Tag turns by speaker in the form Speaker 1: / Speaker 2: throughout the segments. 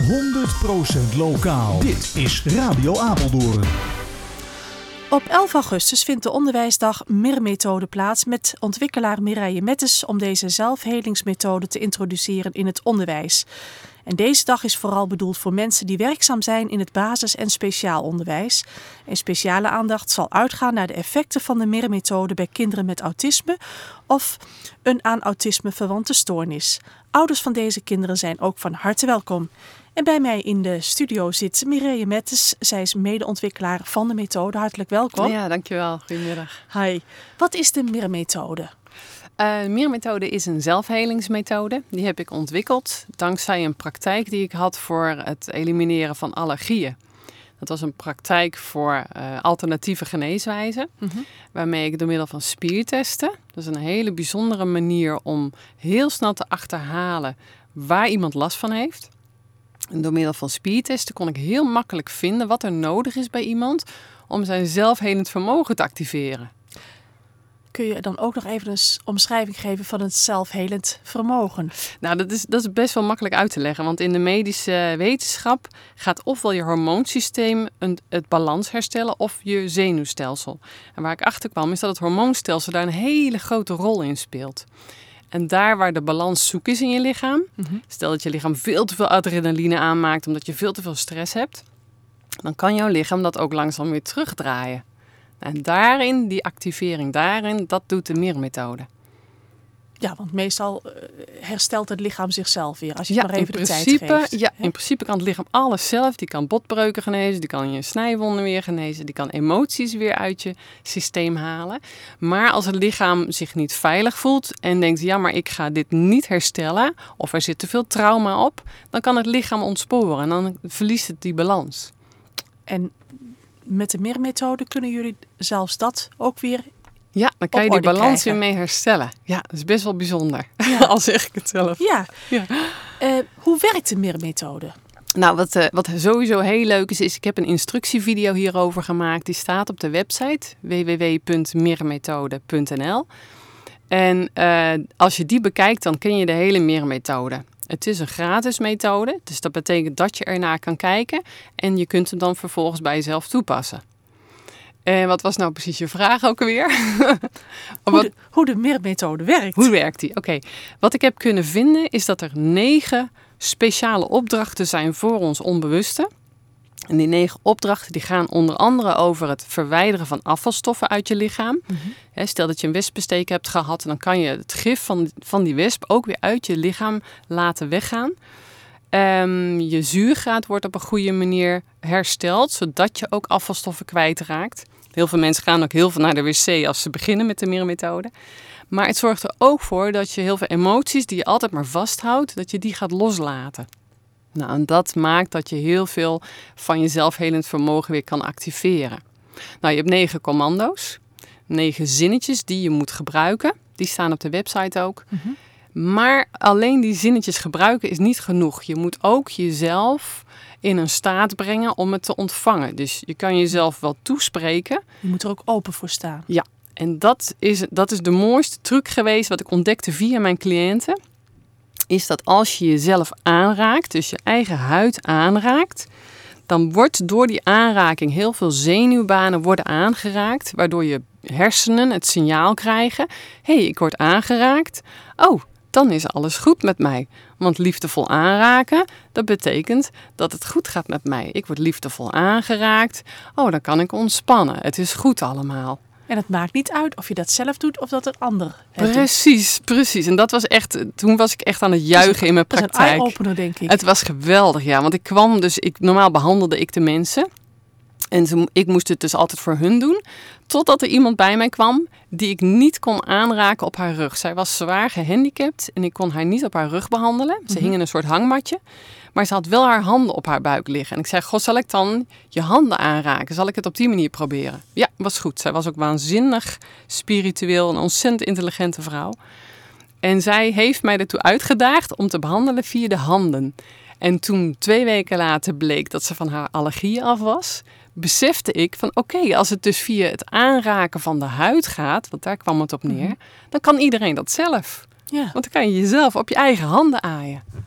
Speaker 1: 100% lokaal. Dit is Radio Apeldoorn.
Speaker 2: Op 11 augustus vindt de onderwijsdag MIR-methode plaats met ontwikkelaar Mireille Mettes om deze zelfhelingsmethode te introduceren in het onderwijs. En deze dag is vooral bedoeld voor mensen die werkzaam zijn in het basis- en speciaal onderwijs. En speciale aandacht zal uitgaan naar de effecten van de MIR-methode bij kinderen met autisme of een aan autisme verwante stoornis. Ouders van deze kinderen zijn ook van harte welkom. En bij mij in de studio zit Mireille Mettes. Zij is medeontwikkelaar van de methode. Hartelijk welkom.
Speaker 3: Ja, dankjewel. Goedemiddag.
Speaker 2: Hi. Wat is de MIR-methode?
Speaker 3: De MIR-methode is een zelfhelingsmethode. Die heb ik ontwikkeld dankzij een praktijk die ik had voor het elimineren van allergieën. Dat was een praktijk voor alternatieve geneeswijzen. Waarmee ik door middel van spiertesten, dat is een hele bijzondere manier om heel snel te achterhalen waar iemand last van heeft. En door middel van spiertesten kon ik heel makkelijk vinden wat er nodig is bij iemand om zijn zelfhelend vermogen te activeren.
Speaker 2: Kun je dan ook nog even een omschrijving geven van het zelfhelend vermogen?
Speaker 3: Nou, dat is best wel makkelijk uit te leggen. Want in de medische wetenschap gaat ofwel je hormoonsysteem het balans herstellen of je zenuwstelsel. En waar ik achter kwam is dat het hormoonstelsel daar een hele grote rol in speelt. En daar waar de balans zoek is in je lichaam, stel dat je lichaam veel te veel adrenaline aanmaakt omdat je veel te veel stress hebt, dan kan jouw lichaam dat ook langzaam weer terugdraaien. En daarin, die activering daarin, dat doet de MIR-methode.
Speaker 2: Ja, want meestal herstelt het lichaam zichzelf weer, als je maar even de tijd geeft.
Speaker 3: Ja, in principe kan het lichaam alles zelf. Die kan botbreuken genezen, die kan je snijwonden weer genezen, die kan emoties weer uit je systeem halen. Maar als het lichaam zich niet veilig voelt en denkt, ja, maar ik ga dit niet herstellen, of er zit te veel trauma op, dan kan het lichaam ontsporen en dan verliest het die balans.
Speaker 2: En met de MIR-methode kunnen jullie zelfs dat ook weer
Speaker 3: ja, dan kan je die balans
Speaker 2: krijgen.
Speaker 3: weer mee herstellen. Ja, dat is best wel bijzonder. Ja. Al zeg ik het zelf.
Speaker 2: Ja. Hoe werkt de MIR-methode?
Speaker 3: Nou, wat sowieso heel leuk is, ik heb een instructievideo hierover gemaakt. Die staat op de website www.mirmethode.nl. En als je die bekijkt, dan ken je de hele MIR-methode. Het is een gratis methode, dus dat betekent dat je ernaar kan kijken en je kunt hem dan vervolgens bij jezelf toepassen. En wat was nou precies je vraag ook alweer?
Speaker 2: Hoe de MIR-methode werkt.
Speaker 3: Hoe werkt die? Oké. Wat ik heb kunnen vinden is dat er 9 speciale opdrachten zijn voor ons onbewuste. En die 9 opdrachten die gaan onder andere over het verwijderen van afvalstoffen uit je lichaam. Stel dat je een wespensteek hebt gehad, dan kan je het gif van die wesp ook weer uit je lichaam laten weggaan. Je zuurgraad wordt op een goede manier hersteld, zodat je ook afvalstoffen kwijtraakt. Heel veel mensen gaan ook heel veel naar de wc als ze beginnen met de MIR-methode. Maar het zorgt er ook voor dat je heel veel emoties die je altijd maar vasthoudt, dat je die gaat loslaten. Nou, en dat maakt dat je heel veel van je zelfhelend vermogen weer kan activeren. Nou, je hebt 9 commando's, 9 zinnetjes die je moet gebruiken. Die staan op de website ook. Maar alleen die zinnetjes gebruiken is niet genoeg. Je moet ook jezelf in een staat brengen om het te ontvangen. Dus je kan jezelf wel toespreken.
Speaker 2: Je moet er ook open voor staan.
Speaker 3: Ja, en dat is de mooiste truc geweest wat ik ontdekte via mijn cliënten. Is dat als je jezelf aanraakt, dus je eigen huid aanraakt, dan wordt door die aanraking heel veel zenuwbanen worden aangeraakt, waardoor je hersenen het signaal krijgen, hé, ik word aangeraakt. Oh, dan is alles goed met mij. Want liefdevol aanraken, dat betekent dat het goed gaat met mij. Ik word liefdevol aangeraakt. Oh, dan kan ik ontspannen. Het is goed allemaal.
Speaker 2: En het maakt niet uit of je dat zelf doet of dat een ander het
Speaker 3: Precies. En dat was echt, toen was ik echt aan het juichen in mijn praktijk.
Speaker 2: Dat is een eye-opener, denk ik.
Speaker 3: Het was geweldig, ja. Want ik kwam dus, normaal behandelde ik de mensen. En ik moest het dus altijd voor hun doen. Totdat er iemand bij mij kwam die ik niet kon aanraken op haar rug. Zij was zwaar gehandicapt en ik kon haar niet op haar rug behandelen. Ze hing in een soort hangmatje. Maar ze had wel haar handen op haar buik liggen. En ik zei, goh, zal ik dan je handen aanraken? Zal ik het op die manier proberen? Ja, was goed. Zij was ook waanzinnig spiritueel, een ontzettend intelligente vrouw. En zij heeft mij ertoe uitgedaagd om te behandelen via de handen. En toen 2 weken later bleek dat ze van haar allergieën af was, besefte ik van oké, als het dus via het aanraken van de huid gaat, want daar kwam het op neer, dan kan iedereen dat zelf.
Speaker 2: Ja.
Speaker 3: Want dan kan je jezelf op je eigen handen aaien.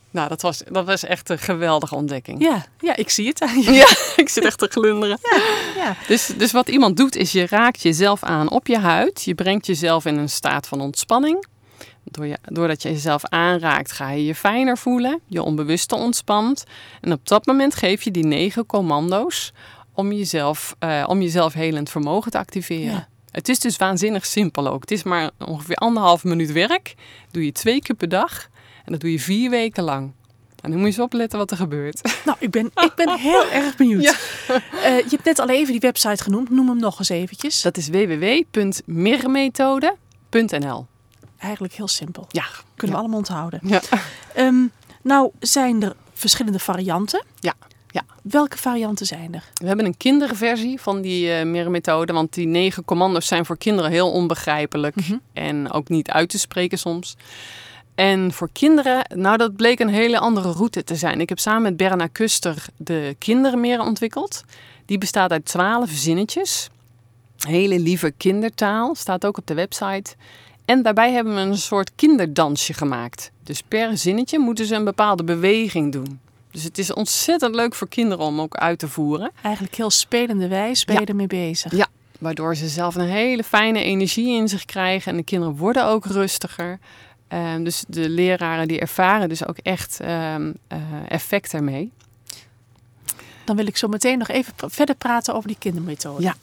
Speaker 3: Nou, dat was echt een geweldige ontdekking.
Speaker 2: Ja, ik zie het aan je.
Speaker 3: Ja, ik zit echt te glunderen.
Speaker 2: Ja.
Speaker 3: Dus wat iemand doet is je raakt jezelf aan op je huid. Je brengt jezelf in een staat van ontspanning. Doordat je jezelf aanraakt ga je je fijner voelen. Je onbewuste ontspant. En op dat moment geef je die 9 commando's om jezelf helend vermogen te activeren. Ja. Het is dus waanzinnig simpel ook. Het is maar ongeveer 1,5 minuut werk. Doe je 2 keer per dag. En dat doe je 4 weken lang. En dan moet je eens opletten wat er gebeurt.
Speaker 2: Nou, ik ben heel erg benieuwd. Ja. Je hebt net al even die website genoemd. Noem hem nog eens eventjes.
Speaker 3: Dat is www.mirmethode.nl.
Speaker 2: Eigenlijk heel simpel.
Speaker 3: Ja.
Speaker 2: Kunnen we allemaal onthouden.
Speaker 3: Ja.
Speaker 2: Nou zijn er verschillende varianten.
Speaker 3: Ja.
Speaker 2: Welke varianten zijn er?
Speaker 3: We hebben een kinderversie van die Mirmethode. Want die 9 commando's zijn voor kinderen heel onbegrijpelijk. Mm-hmm. En ook niet uit te spreken soms. En voor kinderen, nou dat bleek een hele andere route te zijn. Ik heb samen met Berna Kuster de kindermer ontwikkeld. Die bestaat uit 12 zinnetjes. Hele lieve kindertaal, staat ook op de website. En daarbij hebben we een soort kinderdansje gemaakt. Dus per zinnetje moeten ze een bepaalde beweging doen. Dus het is ontzettend leuk voor kinderen om ook uit te voeren.
Speaker 2: Eigenlijk heel spelende wijs ben je ermee bezig.
Speaker 3: Ja, waardoor ze zelf een hele fijne energie in zich krijgen. En de kinderen worden ook rustiger. Dus de leraren die ervaren dus ook echt effect ermee.
Speaker 2: Dan wil ik zo meteen nog even verder praten over die kindermethode.
Speaker 3: Ja.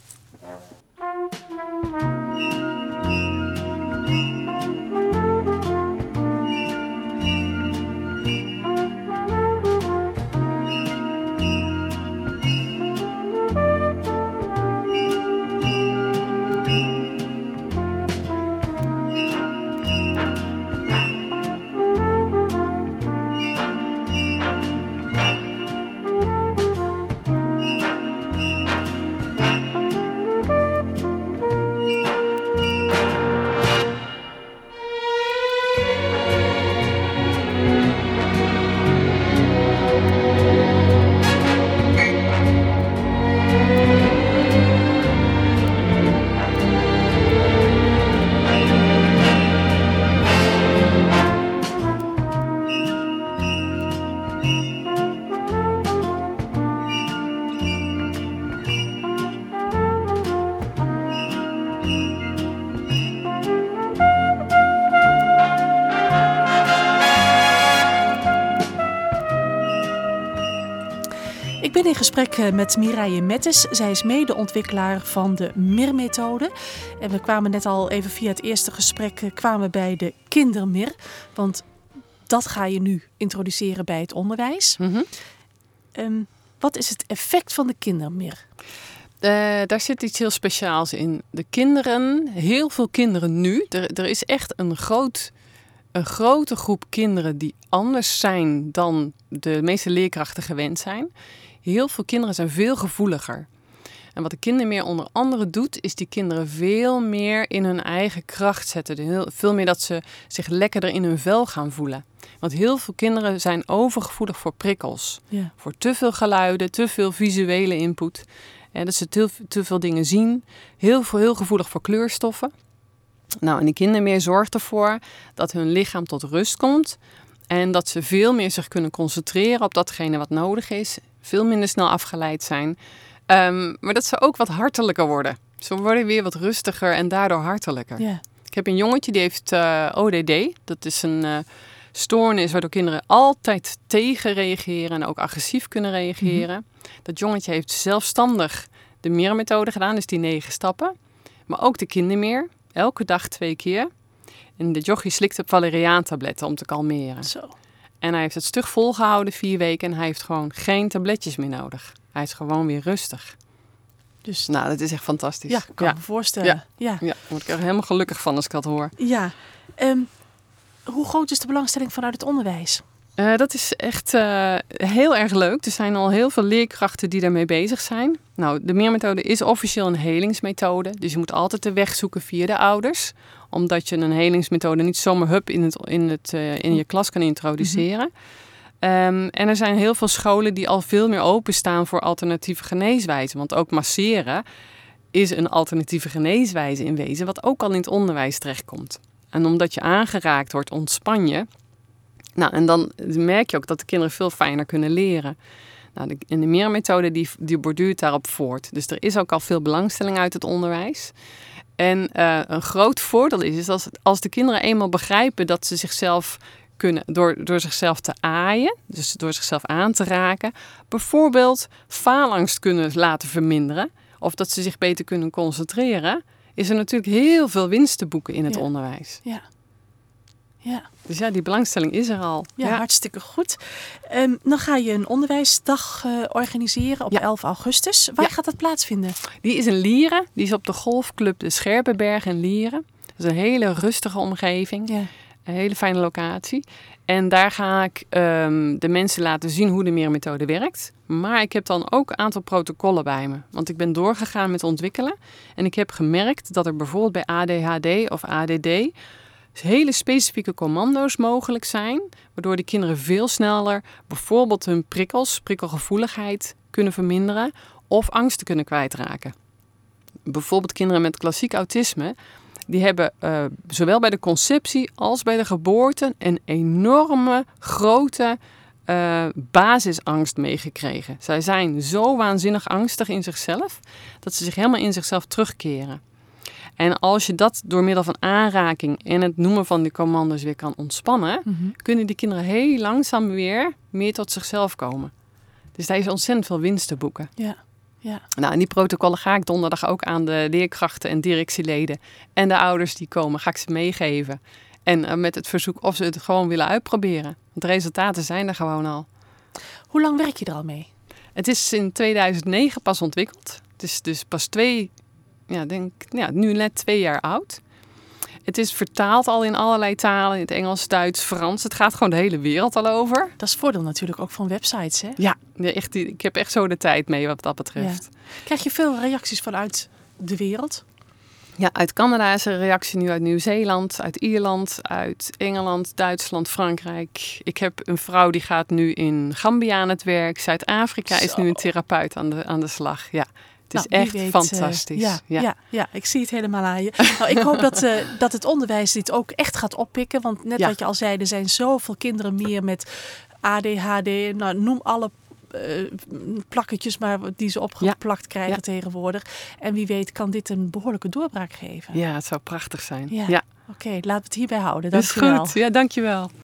Speaker 2: Ik ben in gesprek met Mireille Mettes. Zij is medeontwikkelaar van de Mir-methode. En we kwamen net al even via het eerste gesprek bij de kindermir. Want dat ga je nu introduceren bij het onderwijs. Mm-hmm. Wat is het effect van de kindermir?
Speaker 3: Daar zit iets heel speciaals in. De kinderen, heel veel kinderen nu. Er is echt een grote groep kinderen die anders zijn dan de meeste leerkrachten gewend zijn. Heel veel kinderen zijn veel gevoeliger. En wat de kindermir onder andere doet, is die kinderen veel meer in hun eigen kracht zetten. Veel meer dat ze zich lekkerder in hun vel gaan voelen. Want heel veel kinderen zijn overgevoelig voor prikkels. Ja. Voor te veel geluiden, te veel visuele input. En dat ze te veel dingen zien. Heel gevoelig voor kleurstoffen. Nou, en die kindermir zorgt ervoor dat hun lichaam tot rust komt. En dat ze veel meer zich kunnen concentreren op datgene wat nodig is. Veel minder snel afgeleid zijn. Maar dat ze ook wat hartelijker worden. Ze worden weer wat rustiger en daardoor hartelijker. Yeah. Ik heb een jongetje die heeft ODD. Dat is een stoornis waardoor kinderen altijd tegen reageren en ook agressief kunnen reageren. Mm-hmm. Dat jongetje heeft zelfstandig de Mir-methode gedaan, dus die 9 stappen. Maar ook de kindermir, elke dag 2 keer. En de jochie slikte valeriaantabletten om te kalmeren.
Speaker 2: Zo.
Speaker 3: En hij heeft het stug volgehouden 4 weken en hij heeft gewoon geen tabletjes meer nodig. Hij is gewoon weer rustig. Dus, nou, dat is echt fantastisch.
Speaker 2: Ja, kan me voorstellen.
Speaker 3: Ja, daar word ik er helemaal gelukkig van als ik dat hoor.
Speaker 2: Ja. Hoe groot is de belangstelling vanuit het onderwijs?
Speaker 3: Dat is echt heel erg leuk. Er zijn al heel veel leerkrachten die daarmee bezig zijn. Nou, de Mir-methode is officieel een helingsmethode. Dus je moet altijd de weg zoeken via de ouders. Omdat je een helingsmethode niet zomaar in je klas kan introduceren. Mm-hmm. En er zijn heel veel scholen die al veel meer openstaan voor alternatieve geneeswijzen. Want ook masseren is een alternatieve geneeswijze in wezen, wat ook al in het onderwijs terechtkomt. En omdat je aangeraakt wordt, ontspan je. Nou, en dan merk je ook dat de kinderen veel fijner kunnen leren. Nou, de MEER-methode die borduurt daarop voort. Dus er is ook al veel belangstelling uit het onderwijs. En een groot voordeel is als de kinderen eenmaal begrijpen dat ze zichzelf kunnen, door zichzelf te aaien, dus door zichzelf aan te raken, bijvoorbeeld faalangst kunnen laten verminderen, of dat ze zich beter kunnen concentreren, is er natuurlijk heel veel winst te boeken in het onderwijs.
Speaker 2: Ja. Ja.
Speaker 3: Dus ja, die belangstelling is er al.
Speaker 2: Ja, hartstikke goed. Dan ga je een onderwijsdag organiseren op 11 augustus. Waar gaat dat plaatsvinden?
Speaker 3: Die is in Lieren. Die is op de golfclub de Scherpenberg in Lieren. Dat is een hele rustige omgeving. Ja. Een hele fijne locatie. En daar ga ik de mensen laten zien hoe de MEER-methode werkt. Maar ik heb dan ook een aantal protocollen bij me. Want ik ben doorgegaan met ontwikkelen. En ik heb gemerkt dat er bijvoorbeeld bij ADHD of ADD hele specifieke commando's mogelijk zijn, waardoor de kinderen veel sneller bijvoorbeeld hun prikkelgevoeligheid kunnen verminderen of angsten kunnen kwijtraken. Bijvoorbeeld kinderen met klassiek autisme, die hebben zowel bij de conceptie als bij de geboorte een enorme grote basisangst meegekregen. Zij zijn zo waanzinnig angstig in zichzelf, dat ze zich helemaal in zichzelf terugkeren. En als je dat door middel van aanraking en het noemen van die commando's weer kan ontspannen, kunnen die kinderen heel langzaam weer meer tot zichzelf komen. Dus daar is ontzettend veel winst te boeken.
Speaker 2: Ja. Ja.
Speaker 3: Nou, en die protocollen ga ik donderdag ook aan de leerkrachten en directieleden en de ouders die komen, ga ik ze meegeven. En met het verzoek of ze het gewoon willen uitproberen. Want de resultaten zijn er gewoon al.
Speaker 2: Hoe lang werk je er al mee?
Speaker 3: Het is in 2009 pas ontwikkeld. Het is dus pas nu net 2 jaar oud. Het is vertaald al in allerlei talen. In het Engels, Duits, Frans. Het gaat gewoon de hele wereld al over.
Speaker 2: Dat is het voordeel natuurlijk ook van websites, hè?
Speaker 3: Ja, echt, ik heb echt zo de tijd mee wat dat betreft.
Speaker 2: Ja. Krijg je veel reacties vanuit de wereld?
Speaker 3: Ja, uit Canada is er een reactie nu, uit Nieuw-Zeeland, uit Ierland, uit Engeland, Duitsland, Frankrijk. Ik heb een vrouw die gaat nu in Gambia aan het werk. Zuid-Afrika is nu een therapeut aan de slag. Ja. Het is echt fantastisch.
Speaker 2: Ja, ik zie het helemaal aan je. Nou, ik hoop dat het onderwijs dit ook echt gaat oppikken. Want net wat je al zei, er zijn zoveel kinderen meer met ADHD. Nou, noem alle plakketjes maar die ze opgeplakt krijgen tegenwoordig. En wie weet kan dit een behoorlijke doorbraak geven.
Speaker 3: Ja, het zou prachtig zijn.
Speaker 2: Ja. Oké, laten we het hierbij houden.
Speaker 3: Dat is goed. Ja, dankjewel.